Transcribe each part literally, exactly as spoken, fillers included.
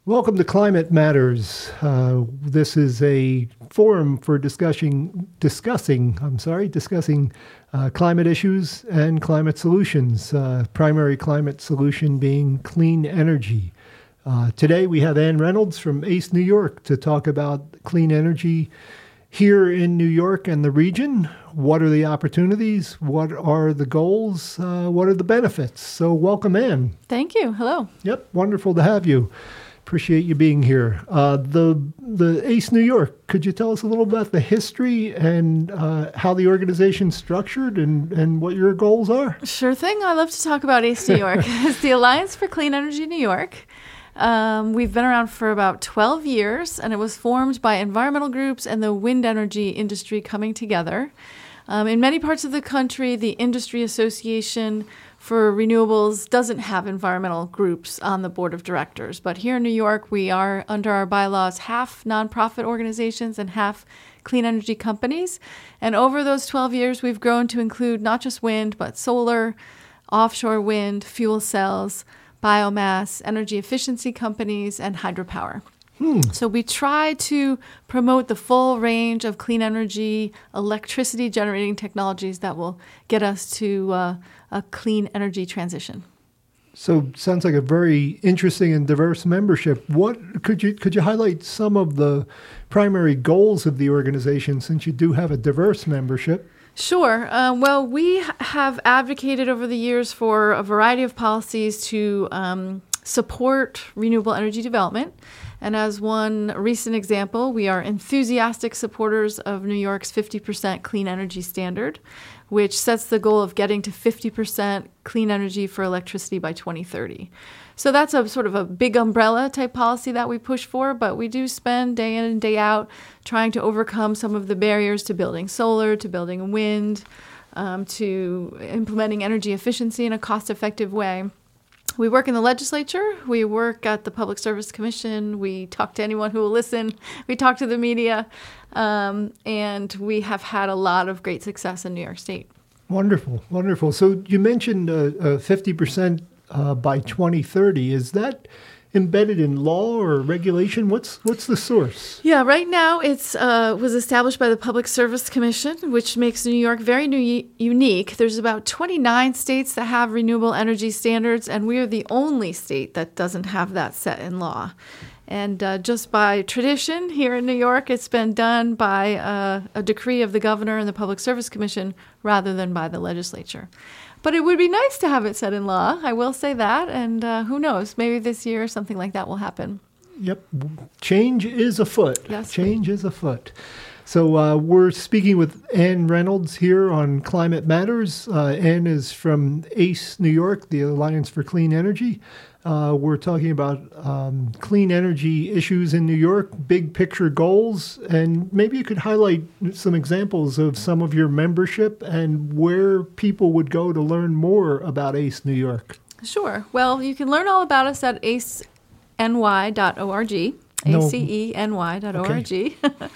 Welcome to Climate Matters. Uh, this is a forum for discussing, discussing, I'm sorry, discussing uh, climate issues and climate solutions. Uh, primary climate solution being clean energy. Uh, today we have Ann Reynolds from ACE New York to talk about clean energy here in New York and the region. What are the opportunities? What are the goals? Uh, what are the benefits? So welcome, Ann. Thank you. Hello. Yep, wonderful to have you. Appreciate you being here. Uh, the the ACE New York, could you tell us a little about the history and uh, how the organization's structured and, and what your goals are? Sure thing. I love to talk about ACE New York. It's the Alliance for Clean Energy New York. Um, we've been around for about twelve years, and it was formed by environmental groups and the wind energy industry coming together. Um, in many parts of the country, the Industry Association for Renewables doesn't have environmental groups on the board of directors. But here in New York, we are, under our bylaws, half nonprofit organizations and half clean energy companies. And over those twelve years, we've grown to include not just wind, but solar, offshore wind, fuel cells, biomass, energy efficiency companies, and hydropower. Hmm. So we try to promote the full range of clean energy, electricity generating technologies that will get us to uh, a clean energy transition. So sounds like a very interesting and diverse membership. What could you could you highlight some of the primary goals of the organization, since you do have a diverse membership? Sure. Uh, well, we have advocated over the years for a variety of policies to um, support renewable energy development. And as one recent example, we are enthusiastic supporters of New York's fifty percent clean energy standard, which sets the goal of getting to fifty percent clean energy for electricity by twenty thirty. So that's a sort of a big umbrella type policy that we push for, but we do spend day in and day out trying to overcome some of the barriers to building solar, to building wind, um, to implementing energy efficiency in a cost-effective way. We work in the legislature, we work at the Public Service Commission, we talk to anyone who will listen, we talk to the media, um, and we have had a lot of great success in New York State. Wonderful, wonderful. So you mentioned uh, uh, fifty percent uh, by twenty thirty. Is that embedded in law or regulation? What's what's the source? Yeah, right now it's uh, was established by the Public Service Commission, which makes New York very new, unique. There's about twenty-nine states that have renewable energy standards, and we are the only state that doesn't have that set in law. And uh, just by tradition here in New York, it's been done by uh, a decree of the governor and the Public Service Commission rather than by the legislature. But it would be nice to have it set in law. I will say that. And uh, who knows, maybe this year something like that will happen. Yep. Change is afoot. Yes. Change is afoot. So uh, we're speaking with Ann Reynolds here on Climate Matters. Uh, Ann is from ACE New York, the Alliance for Clean Energy. Uh, we're talking about um, clean energy issues in New York, big picture goals, and maybe you could highlight some examples of some of your membership and where people would go to learn more about ACE New York. Sure. Well, you can learn all about us at ace n y dot org, No. A C E N Y dot org. Okay.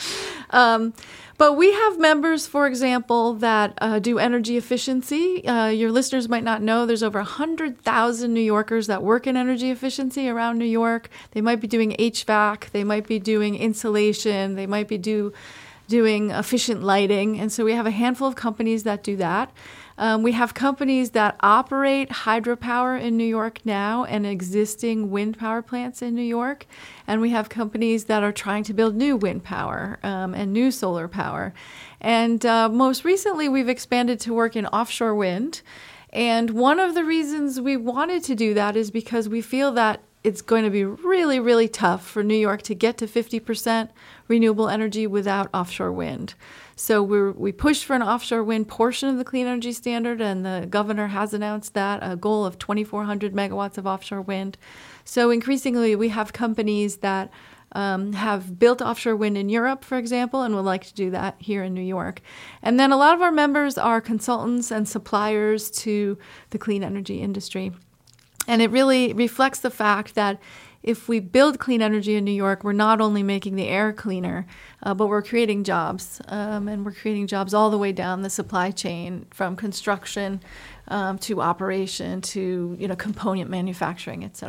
um, but we have members, for example, that uh, do energy efficiency. Uh, your listeners might not know there's over one hundred thousand New Yorkers that work in energy efficiency around New York. They might be doing H V A C. They might be doing insulation. They might be do, doing efficient lighting. And so we have a handful of companies that do that. Um, we have companies that operate hydropower in New York now and existing wind power plants in New York. And we have companies that are trying to build new wind power um, and new solar power. And uh, most recently, we've expanded to work in offshore wind. And one of the reasons we wanted to do that is because we feel that it's going to be really, really tough for New York to get to fifty percent renewable energy without offshore wind. So we're, we pushed for an offshore wind portion of the clean energy standard, and the governor has announced that, a goal of twenty-four hundred megawatts of offshore wind. So increasingly, we have companies that um, have built offshore wind in Europe, for example, and would like to do that here in New York. And then a lot of our members are consultants and suppliers to the clean energy industry. And it really reflects the fact that if we build clean energy in New York, we're not only making the air cleaner, uh, but we're creating jobs. Um, and we're creating jobs all the way down the supply chain, from construction um, to operation to, you know, component manufacturing, et cetera.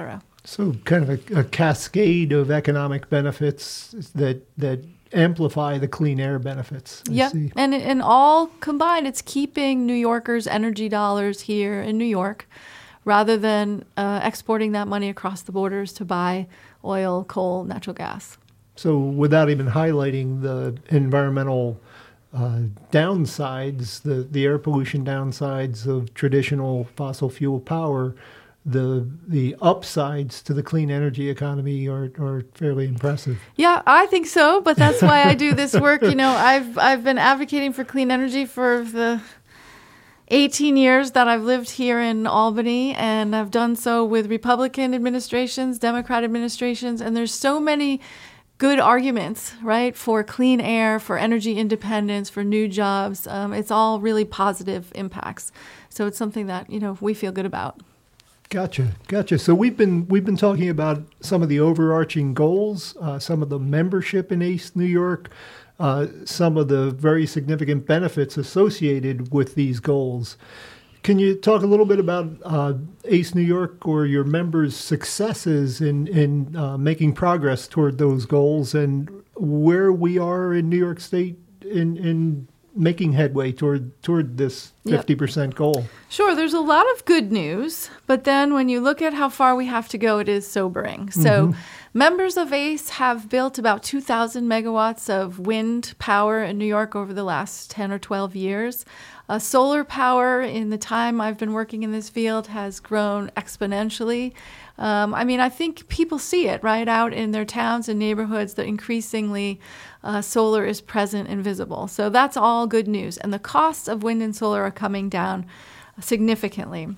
So kind of a, a cascade of economic benefits that that amplify the clean air benefits. Yeah, and and all combined, it's keeping New Yorkers' energy dollars here in New York, rather than uh, exporting that money across the borders to buy oil, coal, natural gas. So without even highlighting the environmental uh, downsides, the, the air pollution downsides of traditional fossil fuel power, the the upsides to the clean energy economy are, are fairly impressive. Yeah, I think so, but that's why I do this work. You know, I've I've been advocating for clean energy for the eighteen years that I've lived here in Albany, and I've done so with Republican administrations, Democrat administrations, and there's so many good arguments, right, for clean air, for energy independence, for new jobs. Um, it's all really positive impacts. So it's something that, you know, we feel good about. Gotcha, gotcha. So we've been we've been talking about some of the overarching goals, uh, some of the membership in ACE New York, uh, some of the very significant benefits associated with these goals. Can you talk a little bit about uh, ACE New York or your members' successes in in uh, making progress toward those goals, and where we are in New York State in in making headway toward toward this fifty percent yep. goal? Sure. There's a lot of good news, but then when you look at how far we have to go, it is sobering. So mm-hmm. members of ACE have built about two thousand megawatts of wind power in New York over the last ten or twelve years. Uh, solar power in the time I've been working in this field has grown exponentially. Um, I mean, I think people see it right out in their towns and neighborhoods that increasingly uh, solar is present and visible. So that's all good news. And the costs of wind and solar are coming down significantly.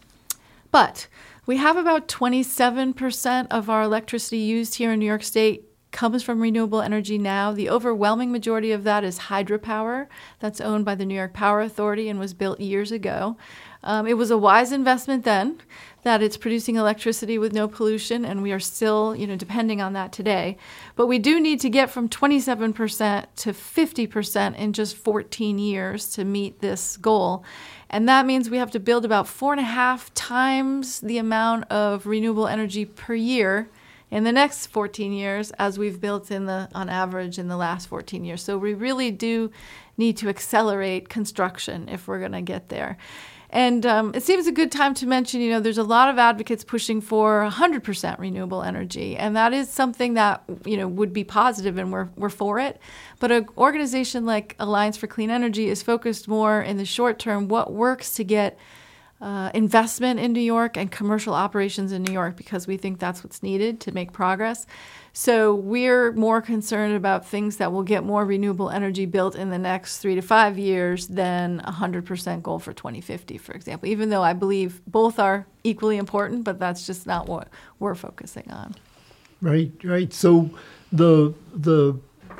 But we have about twenty-seven percent of our electricity used here in New York State comes from renewable energy now. The overwhelming majority of that is hydropower. That's owned by the New York Power Authority and was built years ago. Um, it was a wise investment then, that it's producing electricity with no pollution, and we are still, you know, depending on that today. But we do need to get from twenty-seven percent to fifty percent in just fourteen years to meet this goal. And that means we have to build about four and a half times the amount of renewable energy per year in the next fourteen years as we've built in the on average in the last fourteen years. So we really do need to accelerate construction if we're going to get there. And um, it seems a good time to mention, you know, there's a lot of advocates pushing for one hundred percent renewable energy. And that is something that, you know, would be positive, and we're, we're for it. But an organization like Alliance for Clean Energy is focused more in the short term, what works to get uh, investment in New York and commercial operations in New York, because we think that's what's needed to make progress. So we're more concerned about things that will get more renewable energy built in the next three to five years than a one hundred percent goal for twenty fifty, for example, even though I believe both are equally important, but that's just not what we're focusing on. Right, right. So the the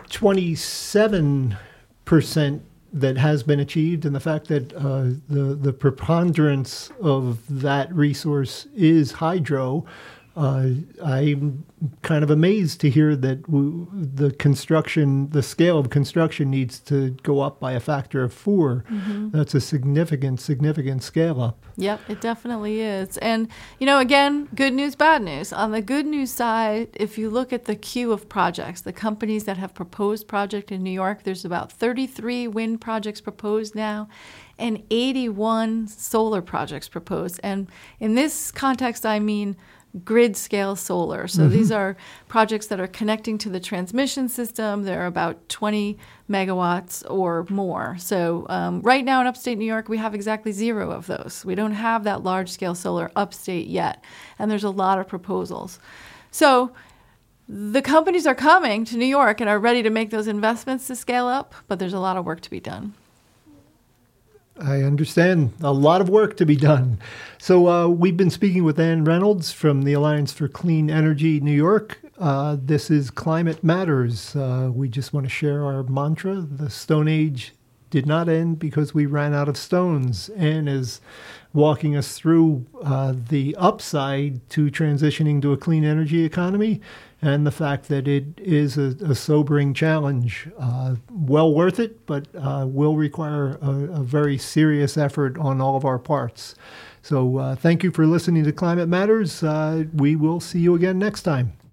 twenty-seven percent that has been achieved, and the fact that uh, the, the preponderance of that resource is hydro, Uh, I'm kind of amazed to hear that w- the construction, the scale of construction needs to go up by a factor of four. Mm-hmm. That's a significant, significant scale up. Yep, it definitely is. And, you know, again, good news, bad news. On the good news side, if you look at the queue of projects, the companies that have proposed project in New York, there's about thirty-three wind projects proposed now and eighty-one solar projects proposed. And in this context, I mean grid scale solar. So mm-hmm. these are projects that are connecting to the transmission system. They're about twenty megawatts or more. So um, right now in upstate New York, we have exactly zero of those. We don't have that large scale solar upstate yet. And there's a lot of proposals. So the companies are coming to New York and are ready to make those investments to scale up, but there's a lot of work to be done. I understand. A lot of work to be done. So uh, we've been speaking with Ann Reynolds from the Alliance for Clean Energy New York. Uh, this is Climate Matters. Uh, we just want to share our mantra. The Stone Age did not end because we ran out of stones. Ann is walking us through uh, the upside to transitioning to a clean energy economy and the fact that it is a, a sobering challenge. Uh, well worth it, but uh, will require a, a very serious effort on all of our parts. So uh, thank you for listening to Climate Matters. Uh, we will see you again next time.